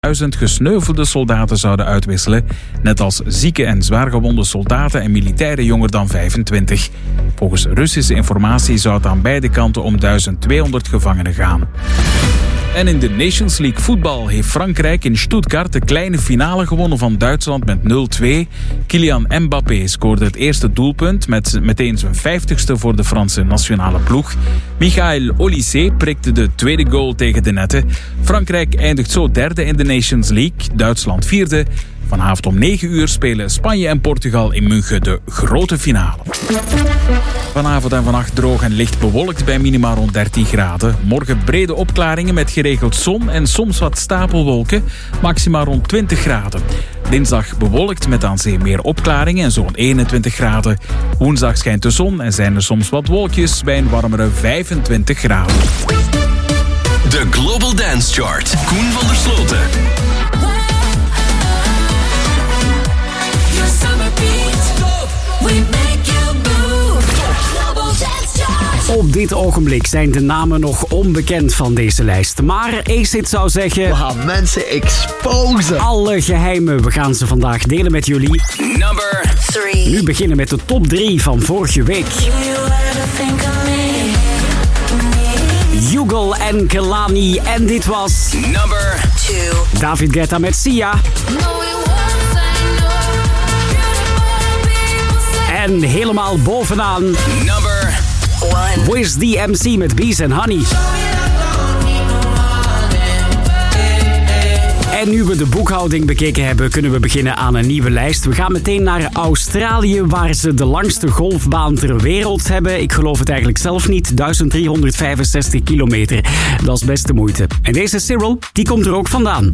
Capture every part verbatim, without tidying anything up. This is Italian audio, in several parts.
duizend gesneuvelde soldaten zouden uitwisselen, net als zieke en zwaargewonde soldaten en militairen jonger dan vijfentwintig. Volgens Russische informatie zou het aan beide kanten om duizend tweehonderd gevangenen gaan. En in de Nations League voetbal heeft Frankrijk in Stuttgart de kleine finale gewonnen van Duitsland met nul twee. Kylian Mbappé scoorde het eerste doelpunt met meteen zijn vijftigste voor de Franse nationale ploeg. Michael Olise prikte de tweede goal tegen de netten. Frankrijk eindigt zo derde in de Nations League, Duitsland vierde. Vanavond om negen uur spelen Spanje en Portugal in München de grote finale. Vanavond en vannacht droog en licht bewolkt bij minimaal rond dertien graden. Morgen brede opklaringen met geregeld zon en soms wat stapelwolken, maximaal rond twintig graden. Dinsdag bewolkt met aan zee meer opklaringen en zo'n eenentwintig graden. Woensdag schijnt de zon en zijn er soms wat wolkjes bij een warmere vijfentwintig graden. De Global Dance Chart. Koen van der Sloten. Op dit ogenblik zijn de namen nog onbekend van deze lijst. Maar Acid zou zeggen... We gaan mensen exposen. Alle geheimen, we gaan ze vandaag delen met jullie. Number three. Nu beginnen met de top drie van vorige week. Yugal en Kehlani. En dit was... Number two. David Guetta met Sia. En helemaal bovenaan... Number one. Wiz D M C met Bees and Honey. En nu we de boekhouding bekeken hebben, kunnen we beginnen aan een nieuwe lijst. We gaan meteen naar Australië, waar ze de langste golfbaan ter wereld hebben. Ik geloof het eigenlijk zelf niet. duizend driehonderdvijfenzestig kilometer. Dat is best de moeite. En deze Cyril, die komt er ook vandaan.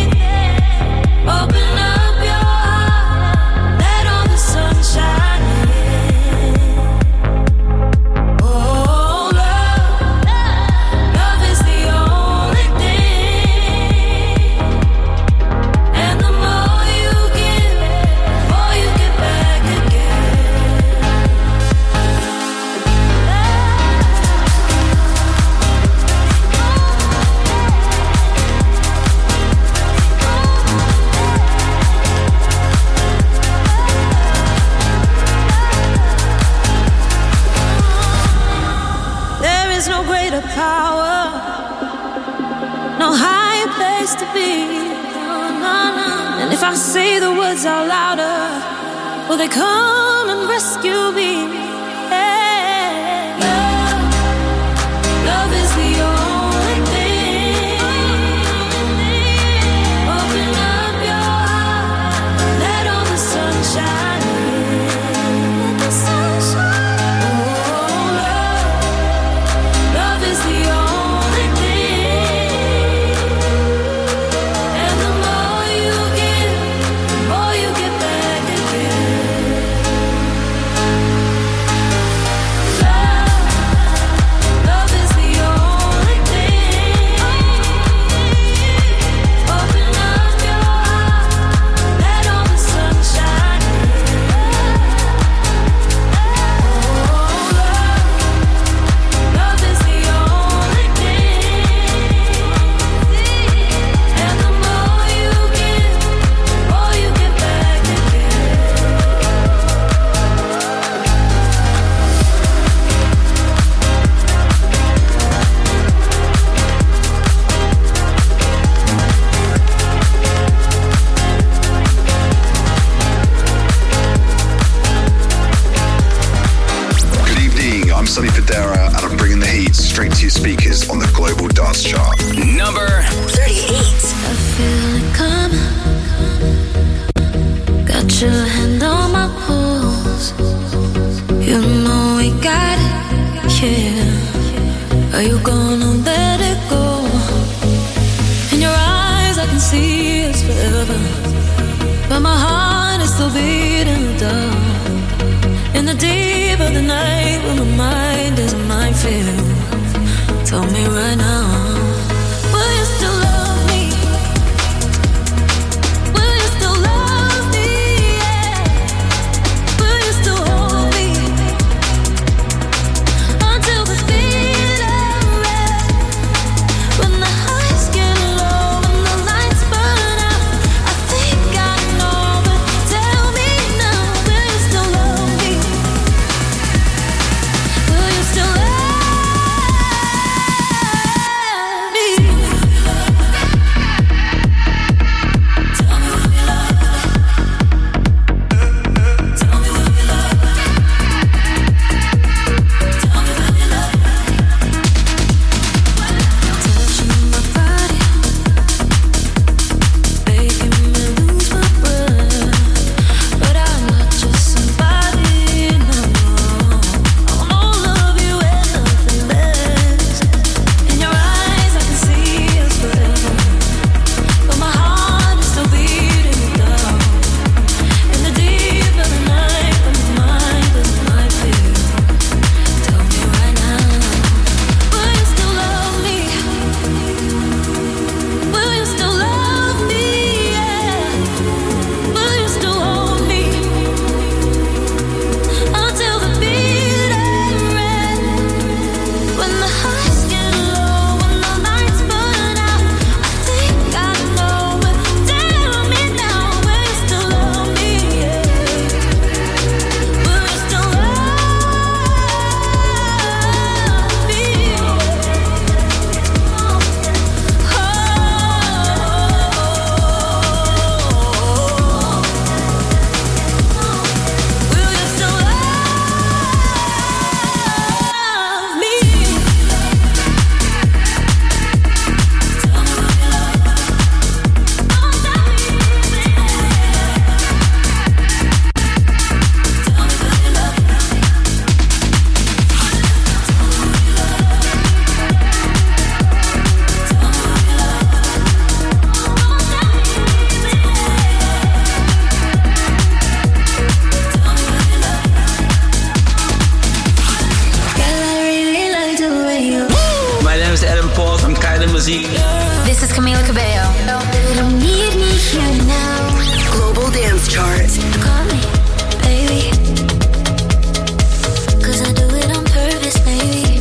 Open up your heart, let all the sunshine in. I say the words out louder, will they come and rescue me? Yeah. Love, love is the only thing. Open up your heart, let all the sunshine in. Let the sunshine. Oh, love, love is the only thing. And the more you give, the more you get back again. Love, love is the only thing. Open up your heart, let all the sunshine in. Oh, love, love is the only thing. And the more you give, the more you get back again. Good evening, I'm Sonny Fodera and I'm bringing the heat straight to your speakers on the Global Dance Chart. Number thirty-eight. I feel it coming. Got your hand on my pulse. You know we got it, yeah. Are you gonna let it go? In your eyes I can see it's forever, but my heart is still beating the dark. In the deep of the night when my mind is a minefield, tell me right now, will you still love me? Will you still love me? Yeah. Will you still hold me until the bitter red? When the highs get low and the lights burn out, I think I know, but tell me now, will you still love me? Will you still love me? muziek. This is Camila Cabello. Don't need me here now. Global Dance Chart. Call me, baby. Cause I do it on purpose, baby.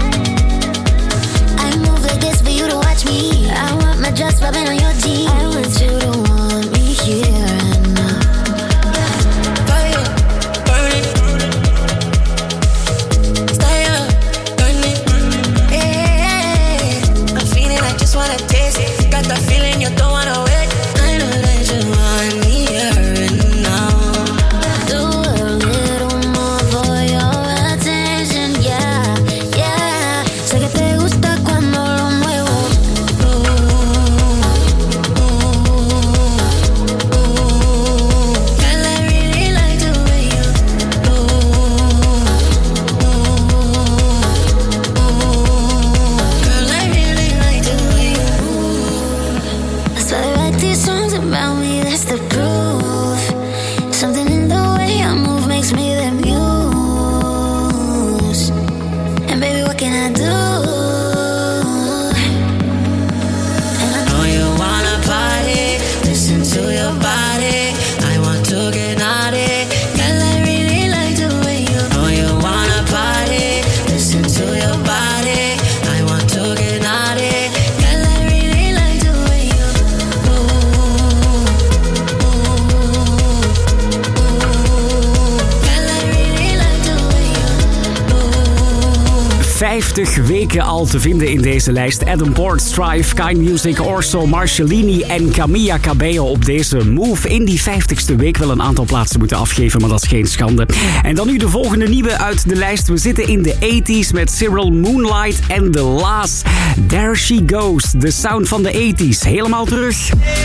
I move like this for you to watch me. I want my dress rubbing on your jeans. I want you to want me here and now. Fire, burn it. Style, burn it. Yeah, I'm feeling, I just wanna taste it. Got the vijftig weken al te vinden in deze lijst. Adam Port, Strive, Kind Music, Orso, Marcellini en Camilla Cabello op deze Move. In die vijftigste week wel een aantal plaatsen moeten afgeven, maar dat is geen schande. En dan nu de volgende nieuwe uit de lijst. We zitten in de tachtiger met Cyril, Moonlight en The Last. There She Goes, de sound van de tachtiger. Helemaal terug.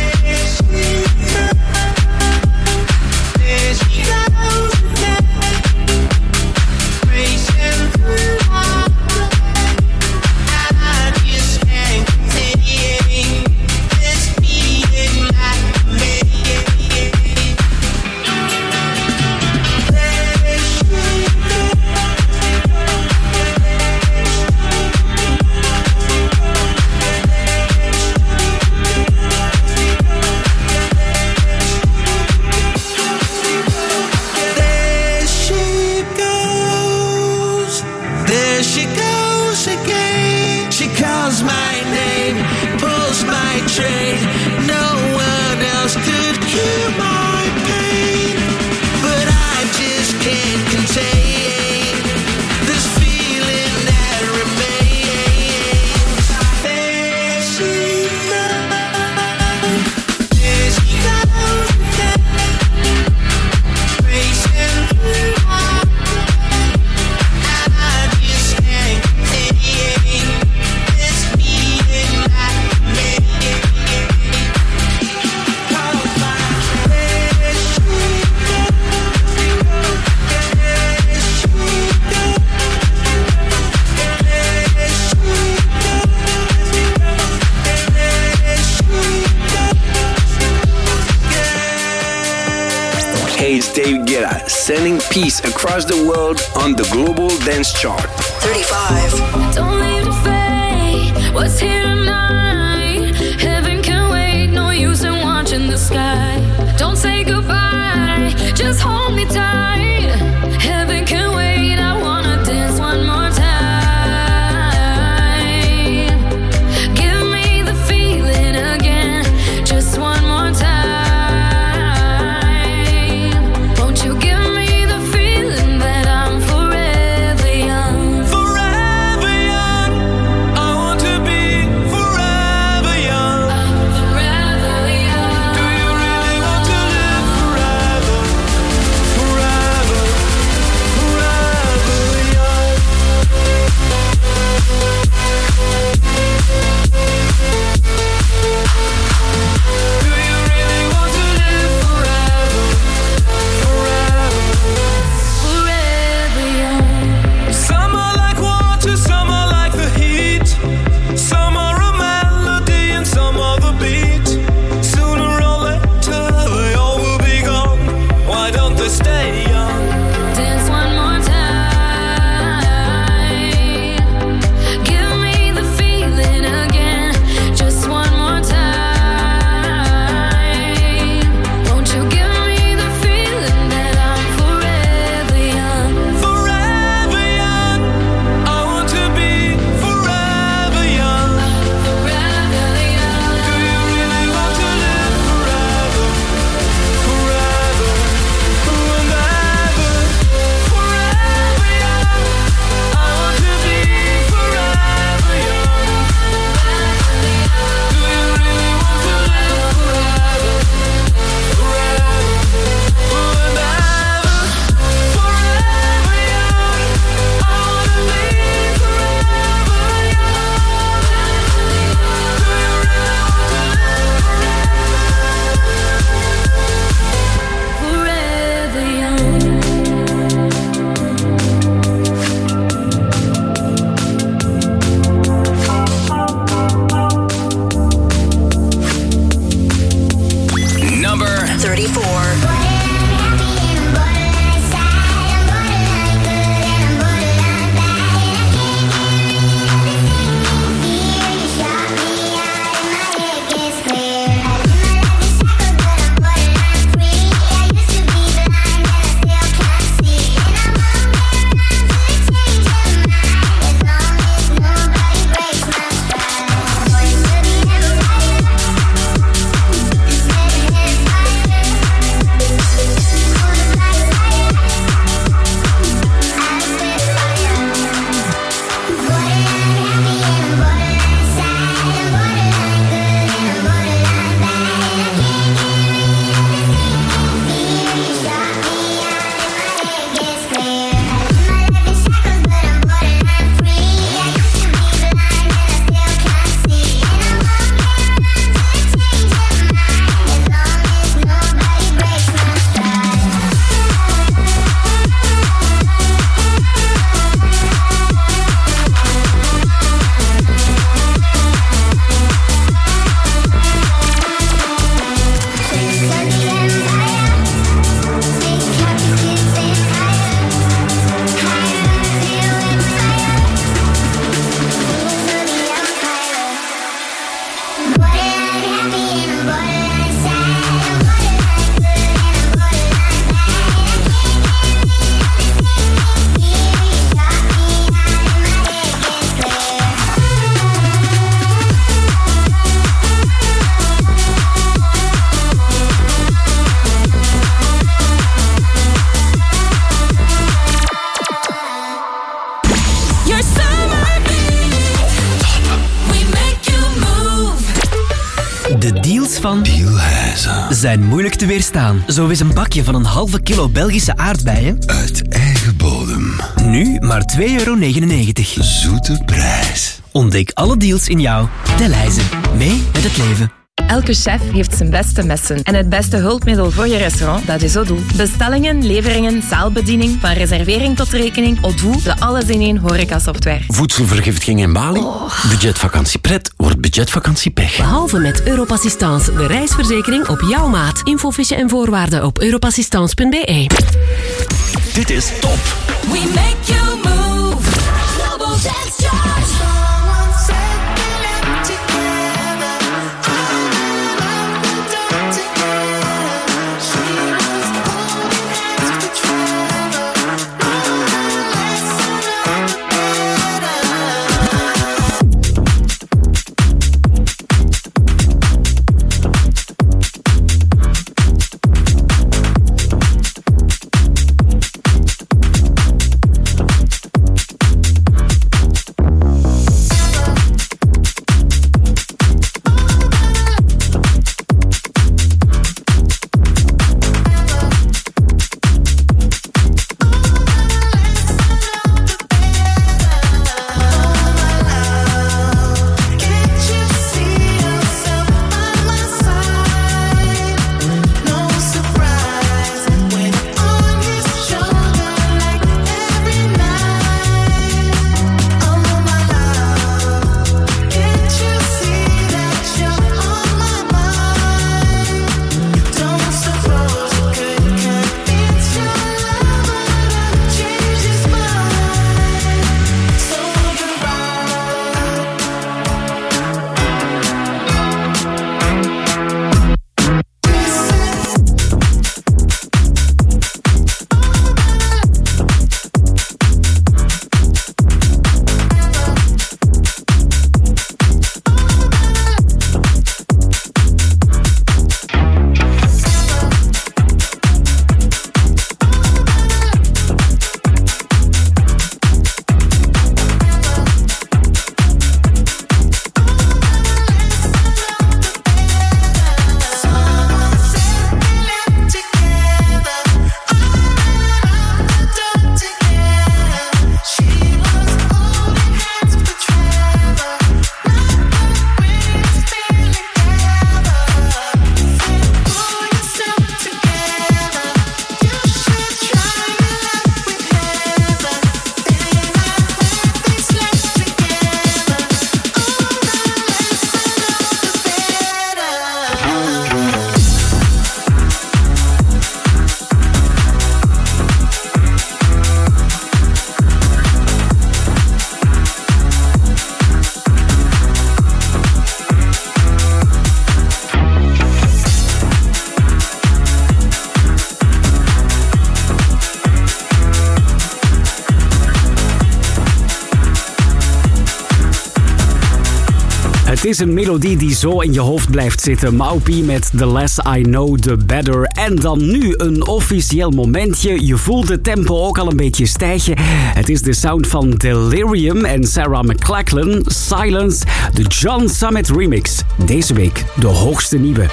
Sending peace across the world on the Global Dance Chart. thirty-five. Don't leave the fate. What's here tonight? Heaven can wait. No use in watching the sky. Don't say goodbye. Just hold me tight. Heaven can wait. I wanna dance one more time. Give me the feeling again. Just one more time. Forever van Bielhuizen zijn moeilijk te weerstaan. Zo is een bakje van een halve kilo Belgische aardbeien uit eigen bodem nu maar twee euro negenennegentig. Zoete prijs. Ontdek alle deals in jouw Delhaize. Mee met het leven. Elke chef heeft zijn beste messen. En het beste hulpmiddel voor je restaurant, dat is Odoo. Bestellingen, leveringen, zaalbediening, van reservering tot rekening. Odoo, de alles-in-één horecasoftware. Voedselvergiftiging in Bali? Oh. Budgetvakantie pret wordt budgetvakantie pech. Behalve met Europassistance, de reisverzekering op jouw maat. Infofiche en voorwaarden op europassistance punt b e. Dit is top. We make you move. Global Dance Chart. Het is een melodie die zo in je hoofd blijft zitten. Maupi met The Less I Know, The Better. En dan nu een officieel momentje. Je voelt de tempo ook al een beetje stijgen. Het is de sound van Delirium en Sarah McLachlan. Silence, de John Summit remix. Deze week de hoogste nieuwe.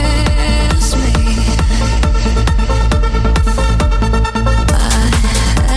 I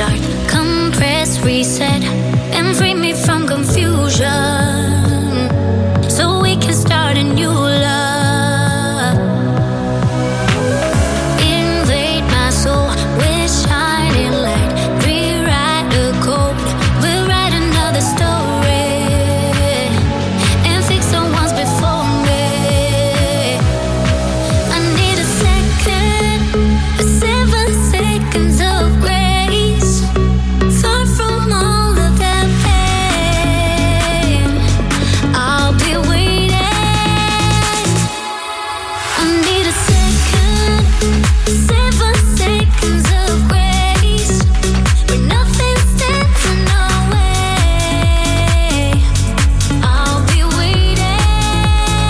start. Compress, reset, and free me from confusion, so we can start a new love. Invade my soul with shining light. Rewrite the code, we'll write another story, and fix the ones before me. I need a second, a seven seconds of grace, far from all of that pain. I'll be waiting. I need a second, seven seconds of grace, where nothing stands in our way. I'll be waiting.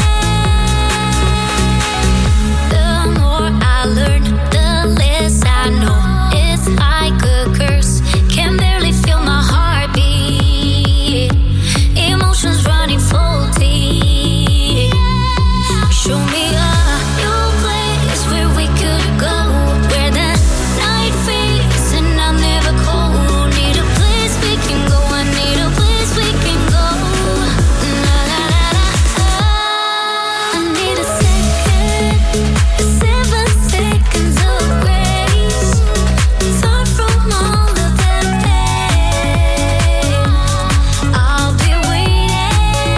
The more I learn, the less I know. It's like a curse, can barely feel my heartbeat. Emotions running faulty. Show me a new place where we could go, where the night fades and I'm never cold. Need a place we can go, I need a place we can go. Na, na, na, na, ah. I need a second, seven seconds of grace, far from all of that pain. I'll be waiting.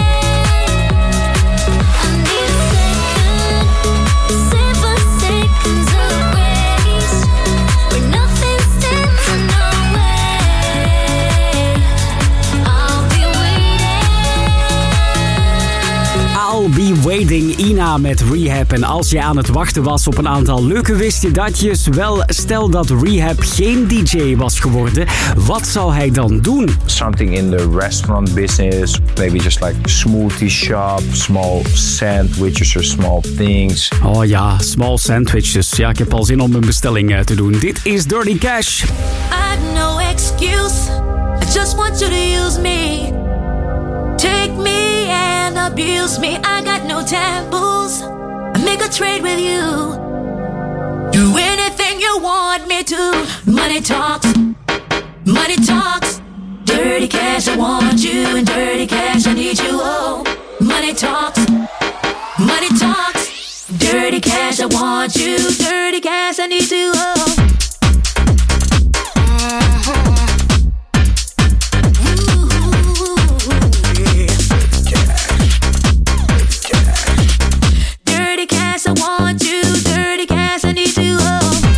I need a second, seven seconds of grace, where nothing stands in our way. I'll be waiting. I'll be waiting, Ina met Rehab. En als je aan het wachten was op een aantal leuke wist je datjes, wel, stel dat Rehab geen D J was geworden, wat zou hij dan doen? Something in the restaurant business, maybe just like smoothie shop, small sandwiches or small things. Oh ja, small sandwiches. Ja, ik heb al zin om een bestelling eh, te doen. Dit is Dirty Cash. I've no excuse. I just want you to use me. Take me and abuse me. I got no taboos. I make a trade with you. Do anything you want me to. Money talks. Money talks. Dirty cash, I want you. And dirty cash, I need you. Oh, money talks. Money talks. Dirty cash, I want you. Dirty cash, I need you. Oh. Dirty cash, I want you. Dirty cash, I need you. Oh.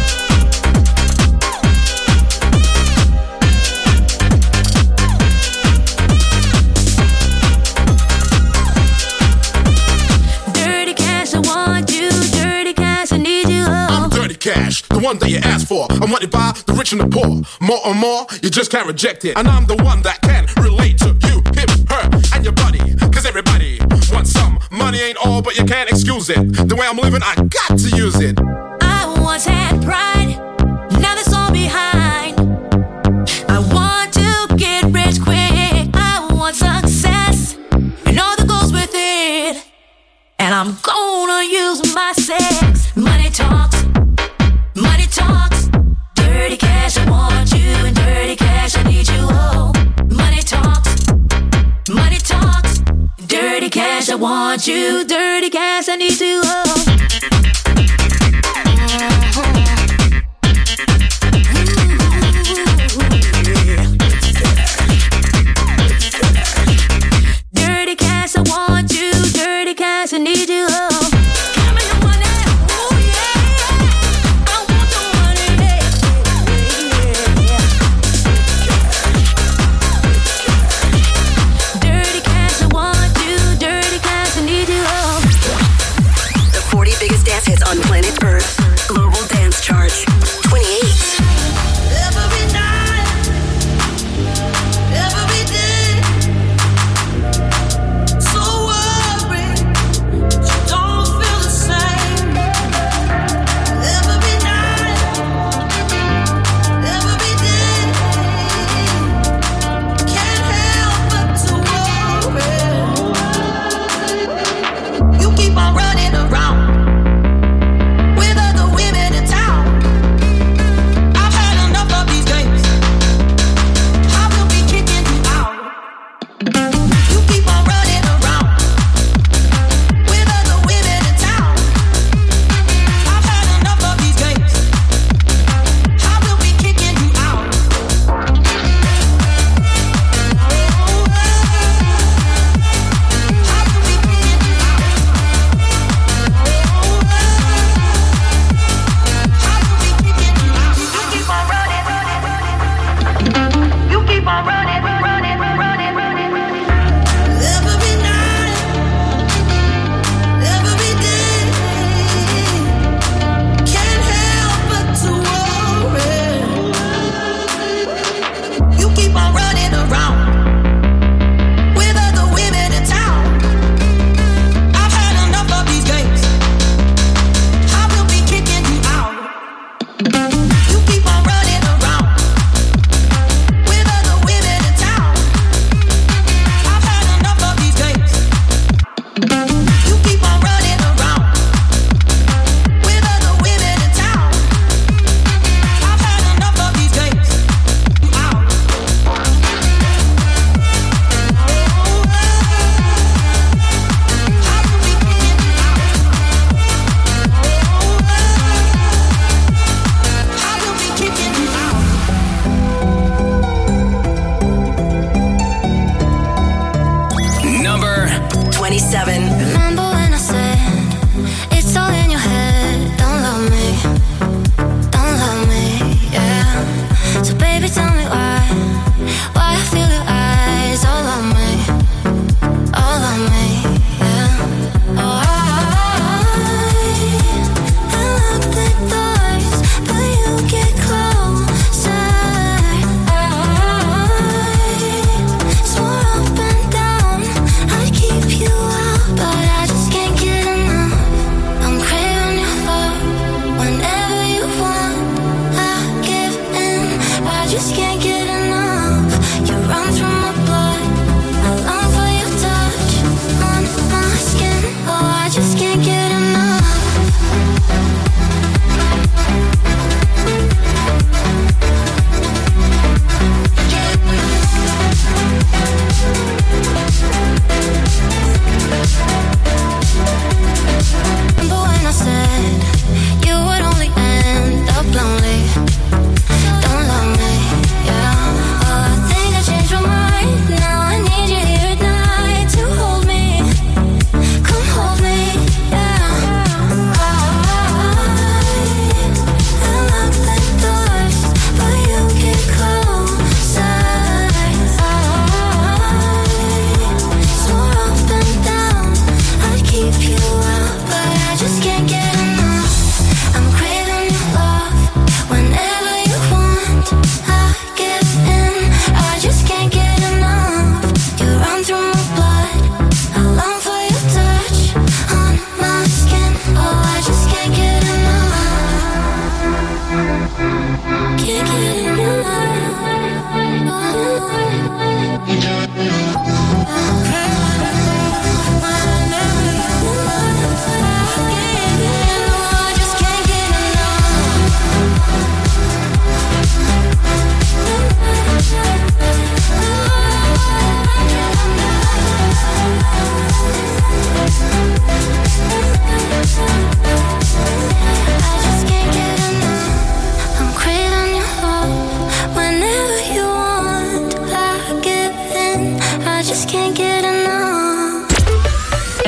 Dirty cash, I want you. Dirty cash, I need you. Oh. I'm dirty cash, the one that you asked for. I'm wanted by the rich and the poor. More and more, you just can't reject it. And I'm the one that can relate to you, him, her, and your buddy. Cause everybody wants some. Money ain't all, but you can't excuse it. The way I'm living, I got to use it. I once had pride, now that's all behind. I want to get rich quick. I want success and all that goes with it. And I'm gonna use my sex. Money talks, money talks. Dirty cash, I want you. And dirty cash, I need you. Oh, money talks, money talks. Dirty cash, I want you. Dirty cash, I need you. Oh. Dirty cash, I want you. Dirty cash, I need you. Oh. Give me your money. Ooh, yeah. I want your money. Yeah, yeah, yeah. Dirty cash, I want you. Dirty cash, I need you. Oh. The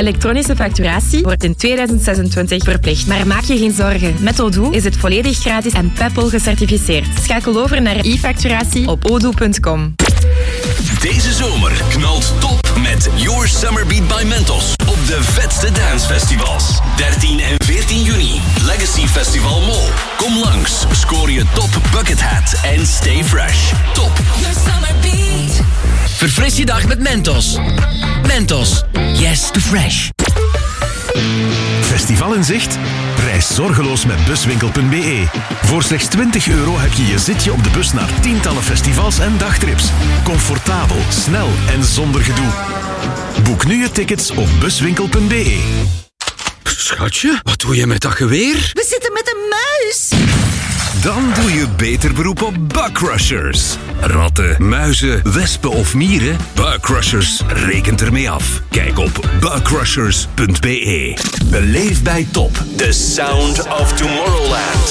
Elektronische facturatie wordt in tweeduizend zesentwintig verplicht. Maar maak je geen zorgen. Met Odoo is het volledig gratis en Peppol gecertificeerd. Schakel over naar e-facturatie op odoo punt com. Deze zomer knalt top met Your Summer Beat by Mentos op de vetste dancefestivals. dertien en veertien juni, Legacy Festival Mol. Kom langs, scoor je top bucket hat en stay fresh. Top. Your summer beat. Verfris je dag met Mentos. Mentos. Yes to fresh. Festival in zicht? Reis zorgeloos met buswinkel punt be. Voor slechts twintig euro heb je je zitje op de bus naar tientallen festivals en dagtrips. Comfortabel, snel en zonder gedoe. Boek nu je tickets op buswinkel punt be. Schatje, wat doe je met dat geweer? We zitten met een muis. Dan doe je beter beroep op Bugcrushers. Ratten, muizen, wespen of mieren? Bugcrushers rekent ermee af. Kijk op bugcrushers punt be. Beleef bij Top The Sound of Tomorrowland.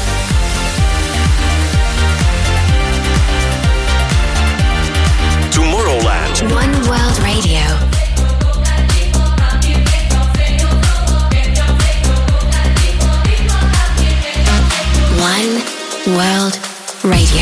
Tomorrowland. One World Radio. One World Radio.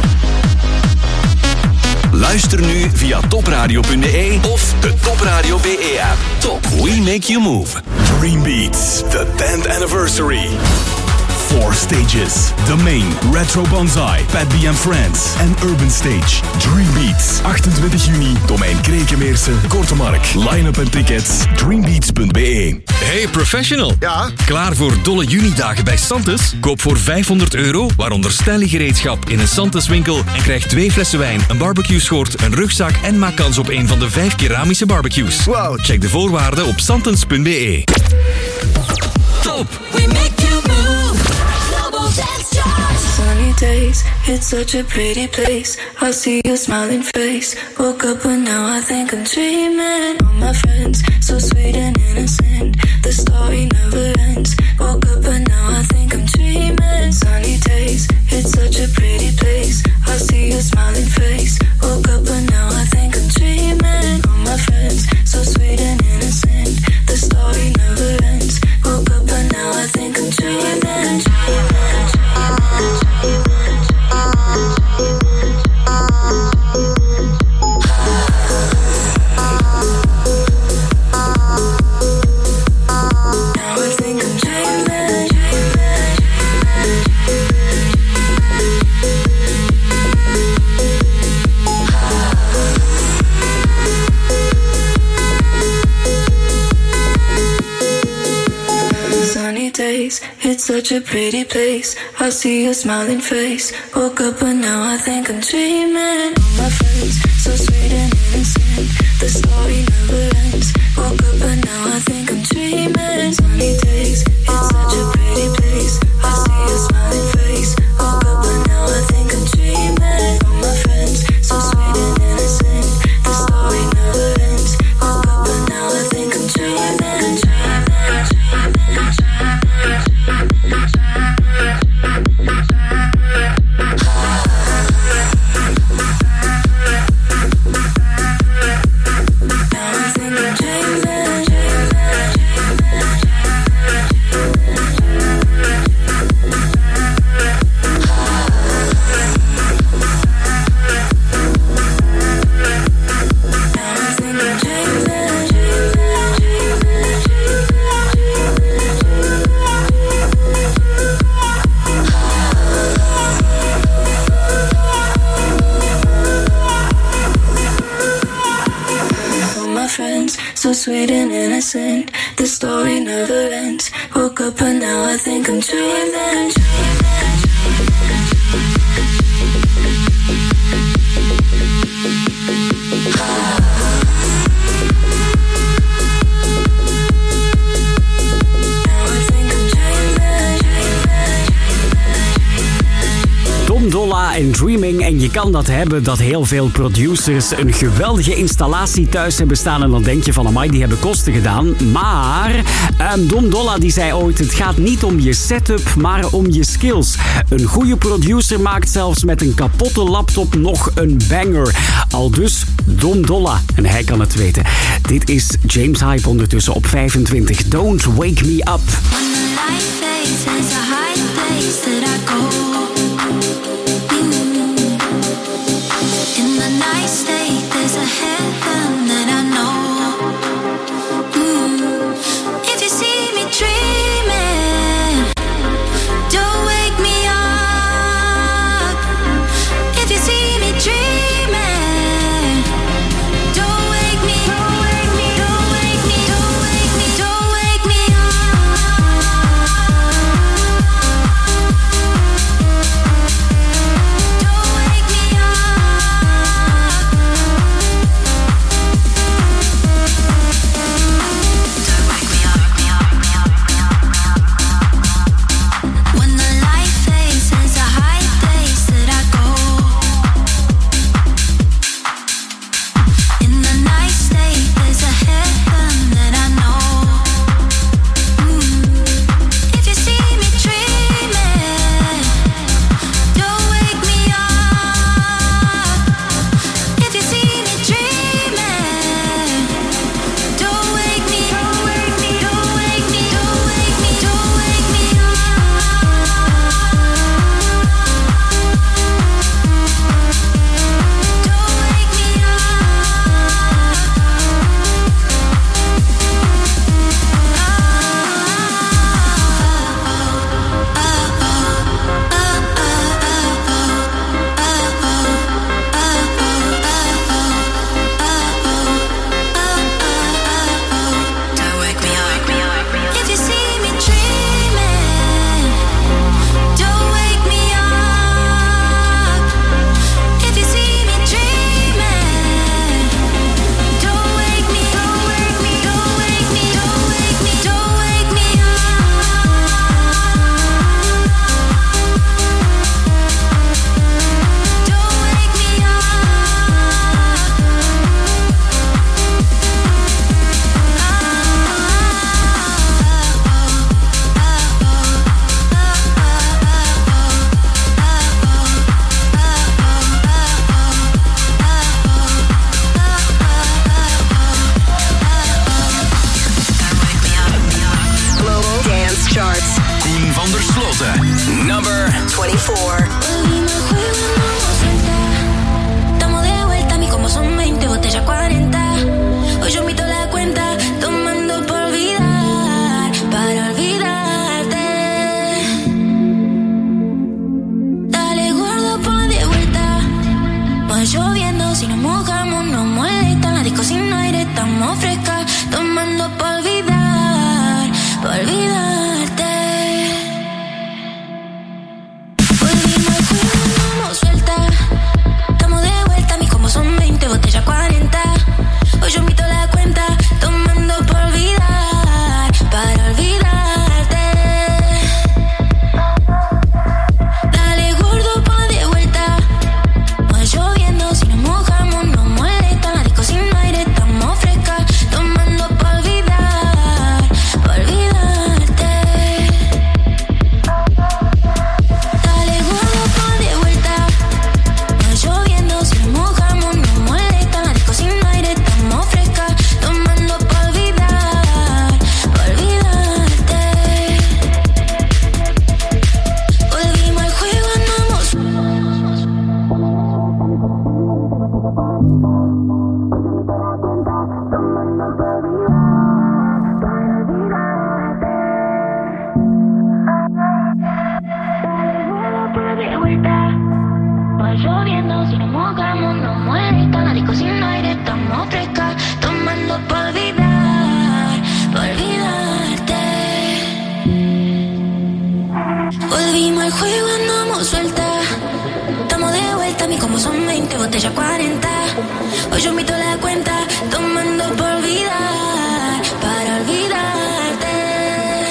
Luister nu via topradio punt be of de Topradio B E app. Top, we make you move. Dream Beats, the tenth anniversary. Four stages. The Main, Retro Banzai, Pat B and Friends en Urban Stage. Dream Beats, achtentwintig juni, Domein Krekenmeersen, Kortemark. Line-up en tickets, dreambeats punt be. Hey professional. Ja? Klaar voor dolle junidagen bij Santis? Koop voor vijfhonderd euro, waaronder stelligereedschap in een Santis winkel en krijg twee flessen wijn, een barbecue schort, een rugzak en maak kans op een van de vijf keramische barbecues. Wow. Check de voorwaarden op santens punt be. Top. We make you move. Global Dance Chart. Sunny days, it's such a pretty place. I see your smiling face. Woke up and now I think I'm dreaming. All my friends, so sweet and innocent. The story never ends. Woke up and now I think I'm dreaming. Sunny days, it's such a pretty place. I see your smiling face. Woke up and now I think I'm dreaming. All my friends, so sweet and innocent. The story never ends. Woke up and now I think I'm dreaming. Days, it's such a pretty place. I see your smiling face. Woke up and now I think I'm dreaming. All my friends, so sweet and innocent. The story never ends. Woke up and now I think I'm dreaming. Sunny days, it's such a pretty place. I see your smiling face. Woke up and now I think I'm dreaming. All my friends, so sweet and innocent. The story never ends. Woke up and now I think I'm dreaming. So sweet and innocent, the story never ends. Woke up and now I think I'm dreaming. Tom Dolla Donna en Dreaming. En je kan dat hebben, dat heel veel producers een geweldige installatie thuis hebben staan. En dan denk je van, amai, die hebben kosten gedaan. Maar um, Dom Dolla die zei ooit, het gaat niet om je setup, maar om je skills. Een goede producer maakt zelfs met een kapotte laptop nog een banger. Al dus Dom Dolla. En hij kan het weten. Dit is James Hype ondertussen op vijfentwintig. Don't Wake Me Up.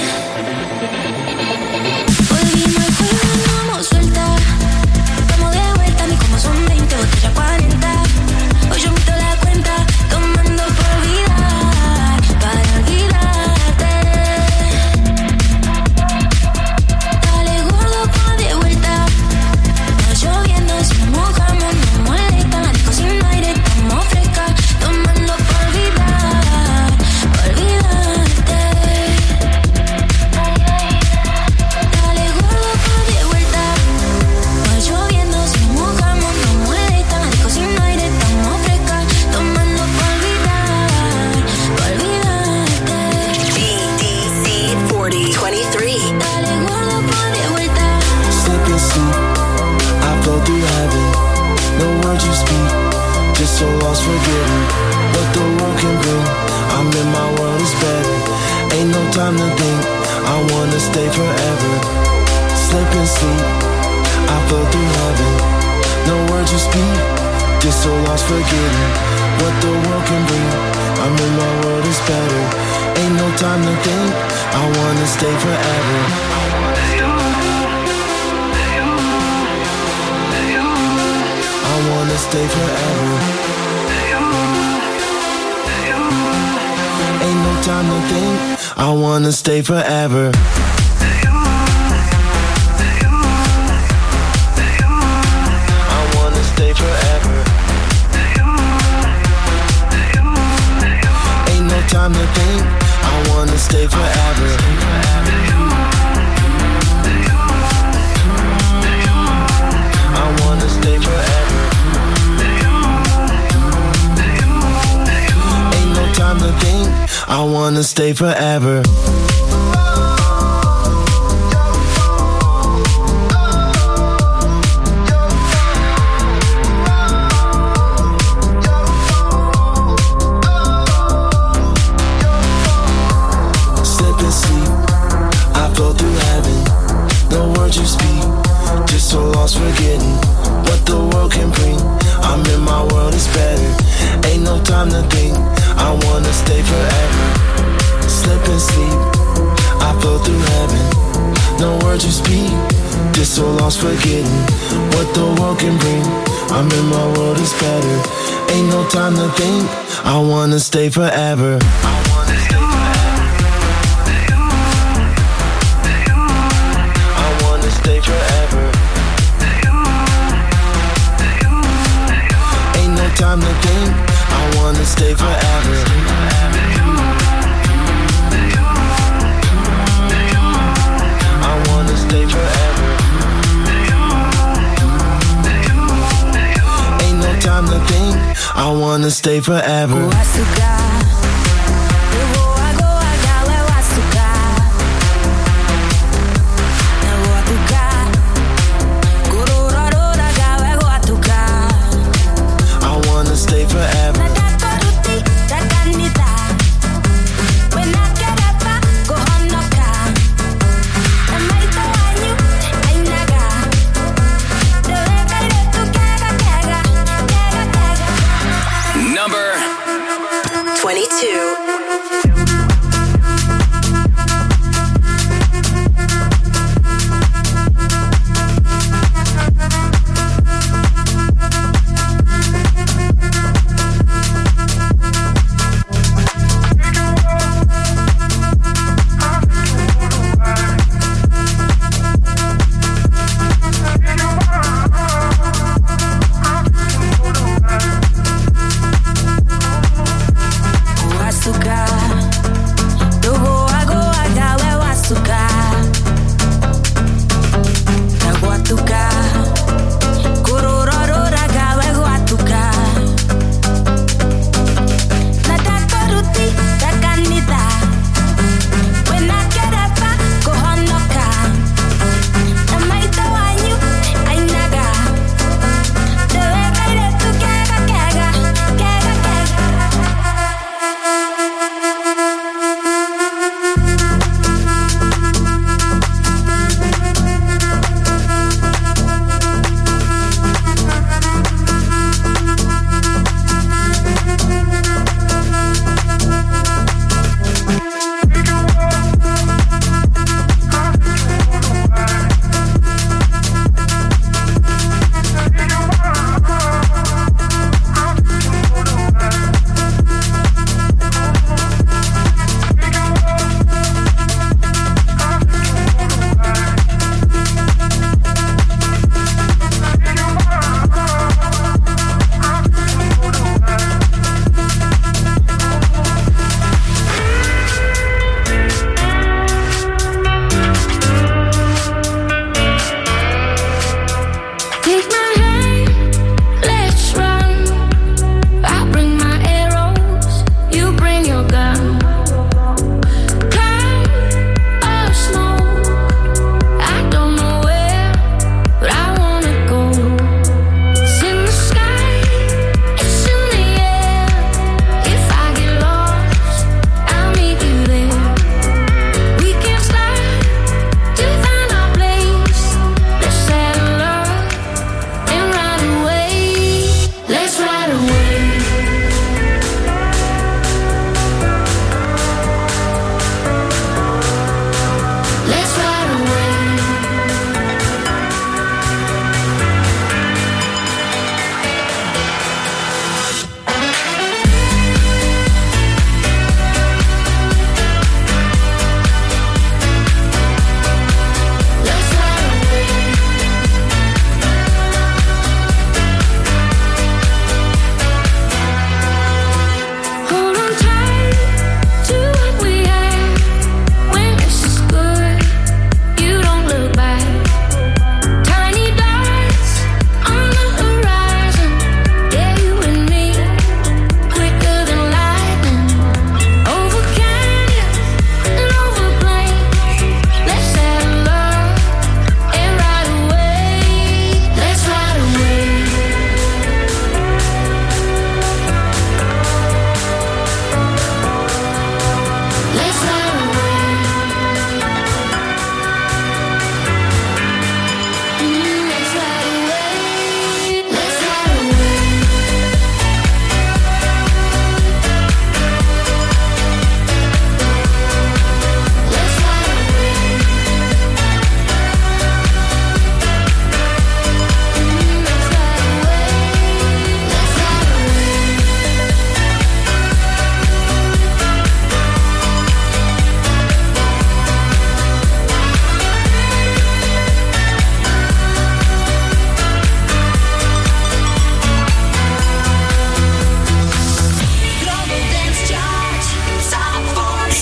Volvimos al juego, andamos suelta. Estamos de lost forgetting what the world can bring. I'm in my world is better. Ain't no time to think. I wanna stay forever. Slip and sleep. I fell through heaven. No words you speak. Just so lost forgetting what the world can bring. I'm in my world is better. Ain't no time to think. I wanna stay forever. I wanna stay forever. Ain't no time to think. I wanna stay forever. I wanna stay forever. Ain't no time to think. I wanna stay forever. I wanna stay forever. Ain't no time to think. I wanna stay forever. Slip and sleep. I fell through heaven. No words you speak. Just so lost forgetting what the world can bring. I'm in my world is better. Ain't no time to think. I wanna stay forever. Slip and sleep. I fell through heaven. No words you speak. Just so lost forgetting what the world can bring. I'm in my world is better. Ain't no time to think. I wanna stay forever. I wanna stay forever. I wanna stay forever. Ain't no time to think. I wanna stay forever. I wanna stay forever. Ain't no time to think. I wanna stay forever. I wanna stay forever. Number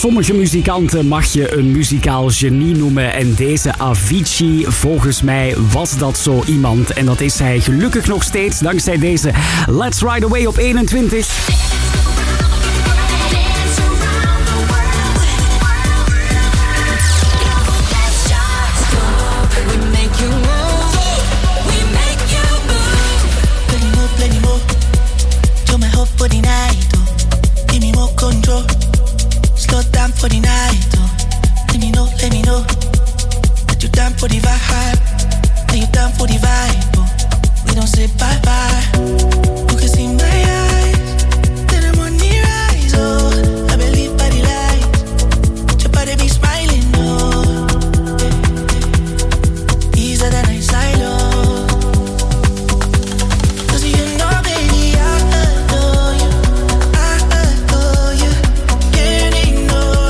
sommige muzikanten mag je een muzikaal genie noemen en deze Avicii, volgens mij was dat zo iemand. En dat is hij gelukkig nog steeds dankzij deze Let's Ride Away op eenentwintig. For the night, oh. Let me know, let me know that you down for the vibe, that you down for the vibe, oh. We don't say bye bye. You can see my eyes, let them on the rise, oh. I believe by the light, your body be smiling, oh. Easier than I silo. Cause you know, baby, I adore you, I adore you. Can't ignore.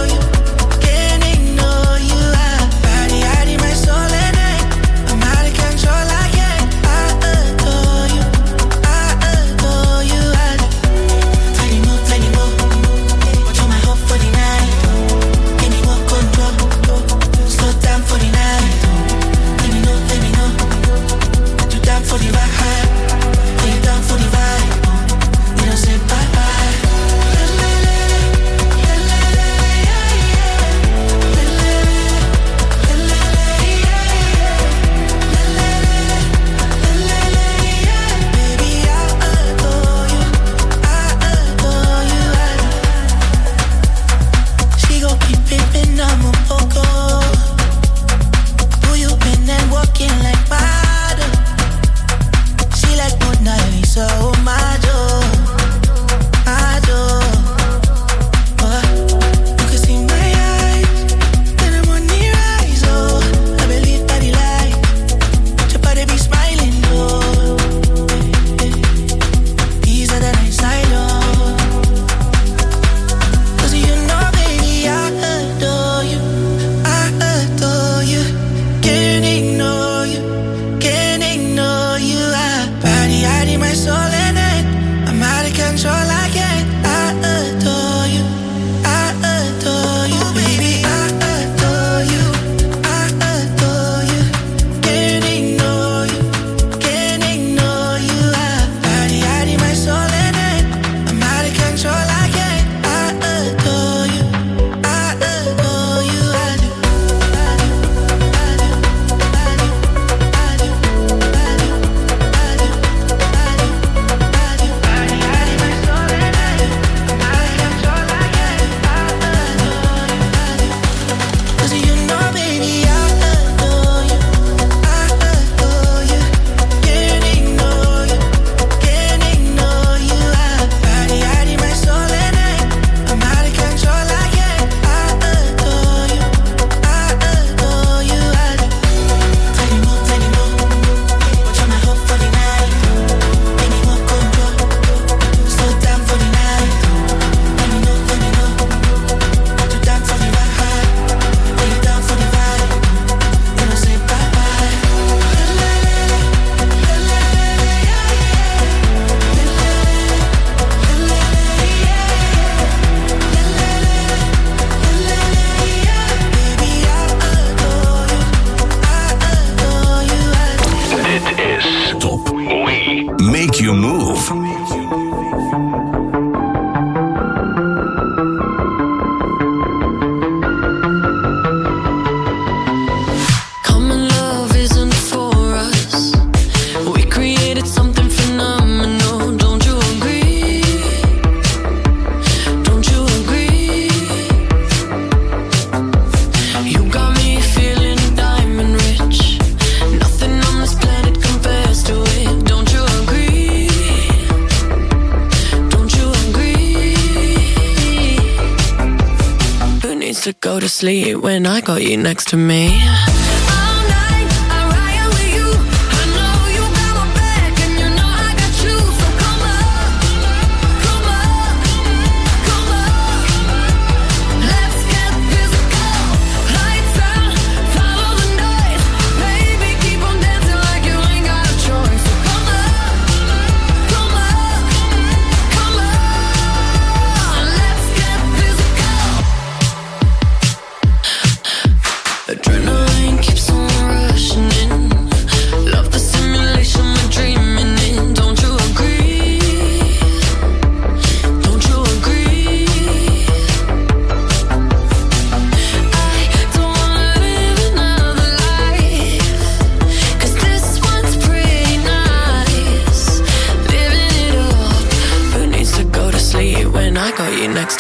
To go to sleep when I got you next to me.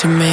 to me.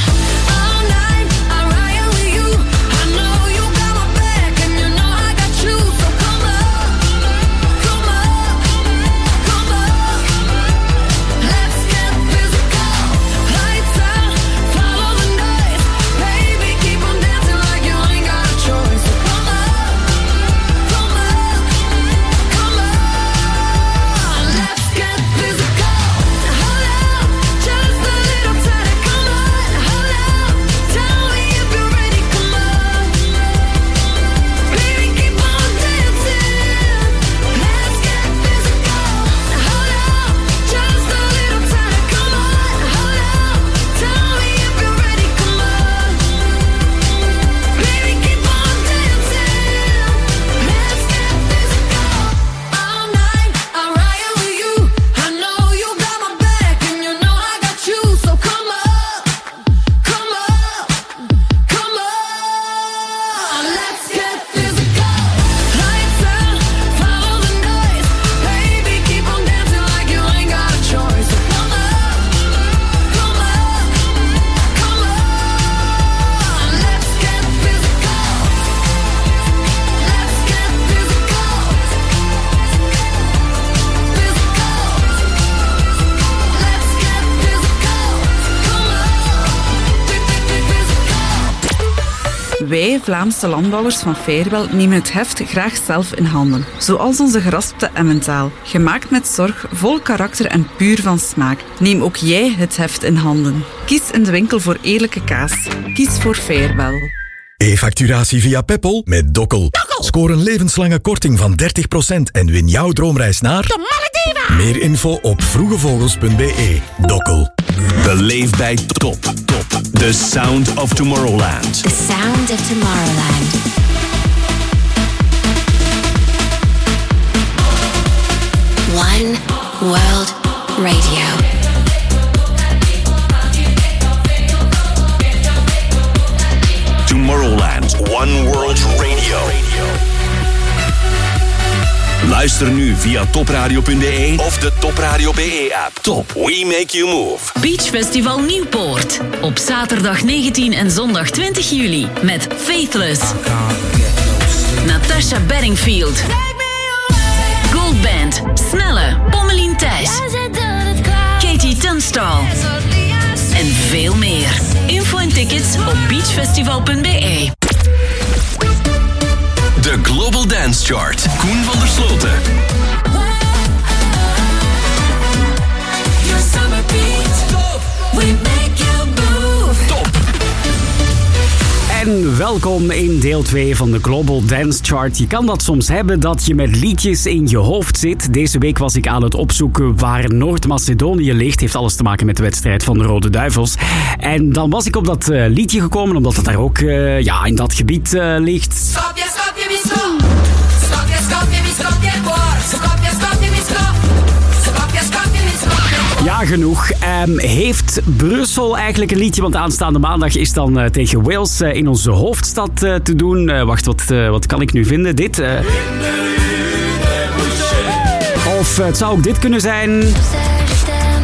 Wij, Vlaamse landbouwers van Fairwell, nemen het heft graag zelf in handen. Zoals onze geraspte Emmentaal. Gemaakt met zorg, vol karakter en puur van smaak. Neem ook jij het heft in handen. Kies in de winkel voor eerlijke kaas. Kies voor Fairwell. E-facturatie via Peppol met Dokkel. Scoor een levenslange korting van dertig procent en win jouw droomreis naar de Malediven. Meer info op vroegevogels punt b e. Dokkel. Beleef bij Top Top. The Sound of Tomorrowland. The Sound of Tomorrowland. One World Radio. Tomorrowland One World Radio. Luister nu via topradio punt b e of de Topradio B E-app. Top, we make you move. Beach Festival Nieuwpoort. Op zaterdag negentien en zondag twintig juli. Met Faithless, Natasha Bedingfield, Gold Band, Snelle, Pommelien Thijs, Katie Tunstall en veel meer. Info en tickets op beachfestival punt b e. De Global Dance Chart. Koen van der Sloten. Top. En welkom in deel twee van de Global Dance Chart. Je kan dat soms hebben dat je met liedjes in je hoofd zit. Deze week was ik aan het opzoeken waar Noord-Macedonië ligt. Heeft alles te maken met de wedstrijd van de Rode Duivels. En dan was ik op dat uh, liedje gekomen, omdat het daar ook uh, ja, in dat gebied uh, ligt. Skopje, Skopje, mi Skop. Skopje, Skopje, mi Skopje, boor. Skopje, Skopje, mi Skop. Skopje, Skopje, mi Skopje. Ja, genoeg. Um, heeft Brussel eigenlijk een liedje? Want aanstaande maandag is dan uh, tegen Wales uh, in onze hoofdstad uh, te doen. Uh, wacht, wat, uh, wat kan ik nu vinden? Dit. Uh... Of uh, het zou ook dit kunnen zijn.